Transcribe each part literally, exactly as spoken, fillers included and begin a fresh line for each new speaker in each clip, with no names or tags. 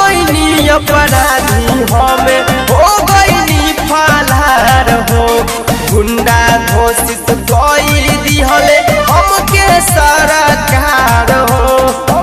गईनी अपराधी हमें हो गईनी फलार हो गुंडा घोषित कोई दिहले हमके सरकार हो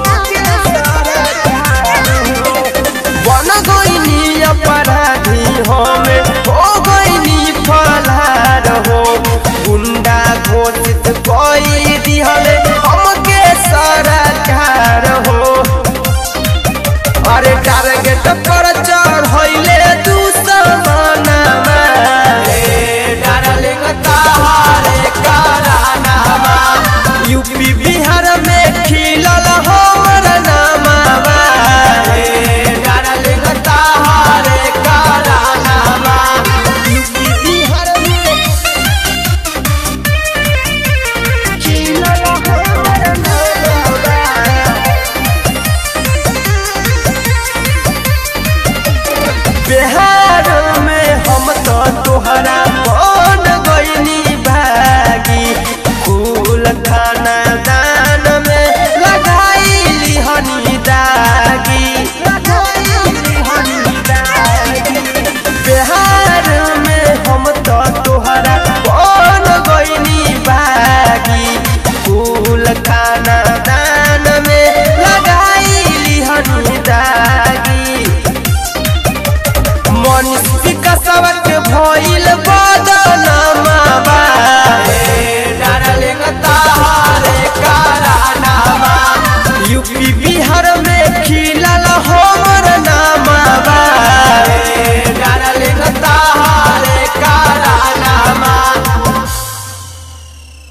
बन गईनी अपराधी हमें हो गईनी फलार हो गुंडा घोषित कोई दिहले हमके सरकार हो अरे टारगेट पर चढ़ले दुश्मनमा डार्लिंग तहारे करानामा यूपी बिहार में खिलल हमर नामा डार्लिंग तहारे करानामा यूपी बिहार में खिलल हमर नामा बिहार में हम तो तोहरा बन गईनी भागी फूल खाना दान में लगाईली हनी दागी बिहार में हम तो तोहरा बन गईनी भागी फूल खाना दान में लगाईली हनी दागी मनीष विकासवा के भइल